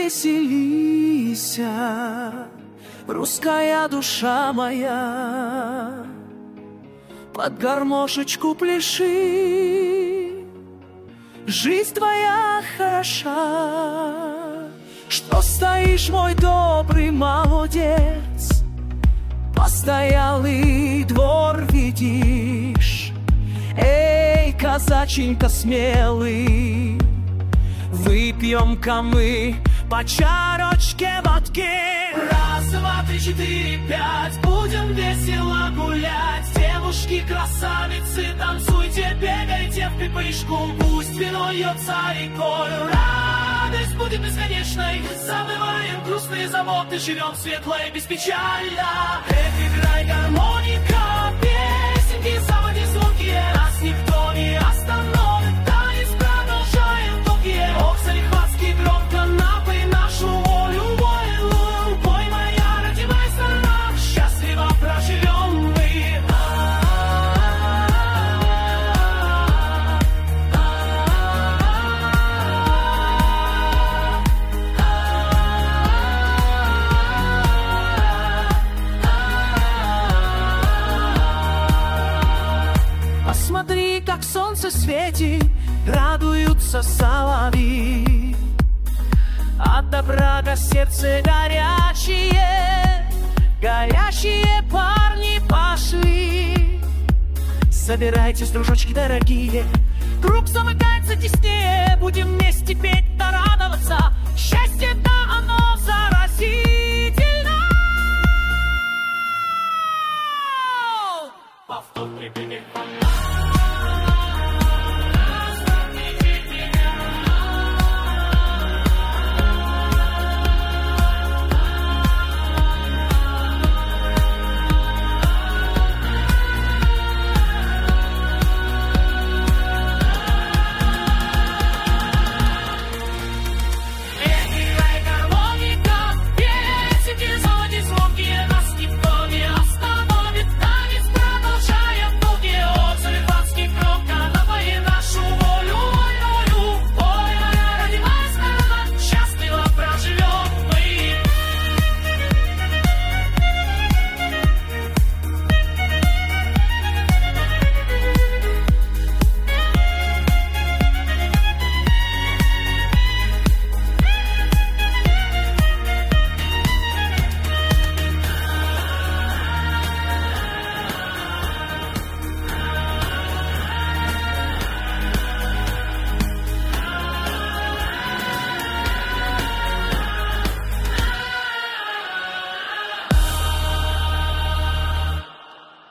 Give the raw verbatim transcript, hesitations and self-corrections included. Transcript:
веселися, русская душа моя, под гармошечку пляши, жизнь твоя хороша. Что стоишь, мой добрый молодец, постоялый двор видишь? Эй, казаченька смелый, выпьем-ка мы по чарочке водки. Раз, два, три, четыре, пять, будем весело гулять. Девушки, красавицы, танцуйте, бегайте в припрыжку. Пусть вино льется рекой, радость будет бесконечной. Забываем грустные заботы, живем светло и беспечально. Эх, играй, гармоника, песенки, заводи звонкие. Нас никто не остановит, танец продолжаем долгие. Ох, залихватски громко напой нашу волю, волю. Пой, моя родимая страна, счастливо проживем мы. Посмотри, как солнце светит, радуются соловьи. От добра до сердца горячие, горячие парни пошли. Собирайтесь, дружочки дорогие, круг замыкается теснее. Будем вместе петь да радоваться, счастье, да, оно заразительно. Повтор припини.